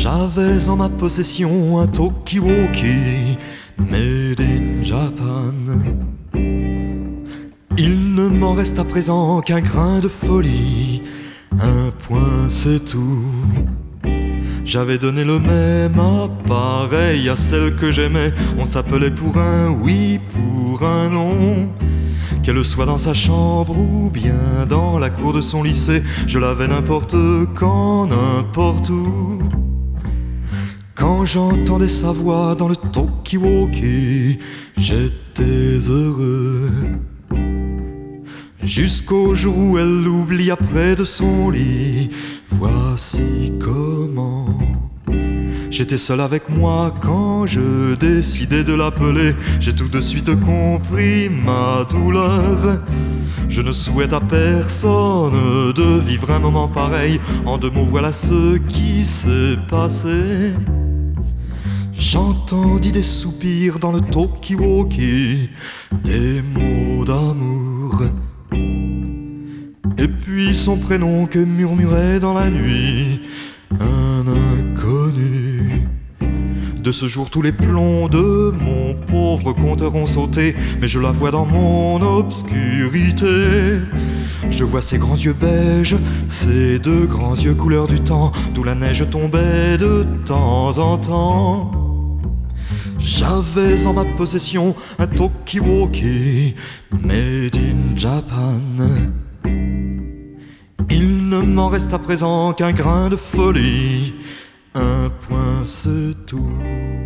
J'avais en ma possession un Talkie-Walkie made in Japan. Il ne m'en reste à présent qu'un grain de folie, un point c'est tout. J'avais donné le même appareil à celle que j'aimais. On s'appelait pour un oui, pour un non. Qu'elle soit dans sa chambre ou bien dans la cour de son lycée, je l'avais n'importe quand, n'importe où. Quand j'entendais sa voix dans le Talkie-Walkie, j'étais heureux. Jusqu'au jour où elle l'oublia près de son lit. Voici comment. J'étais seul avec moi quand je décidai de l'appeler. J'ai tout de suite compris ma douleur. Je ne souhaite à personne de vivre un moment pareil. En deux mots, voilà ce qui s'est passé. J'entendis des soupirs dans le Talkie-Walkie, des mots d'amour. Et puis son prénom que murmurait dans la nuit un inconnu. De ce jour tous les plombs de mon pauvre compteur ont sauté, mais je la vois dans mon obscurité. Je vois ses grands yeux beiges, ses deux grands yeux couleur du temps, d'où la neige tombait de temps en temps. J'avais en ma possession un Talkie-Walkie made in Japan. Il ne m'en reste à présent qu'un grain de folie, un point c'est tout.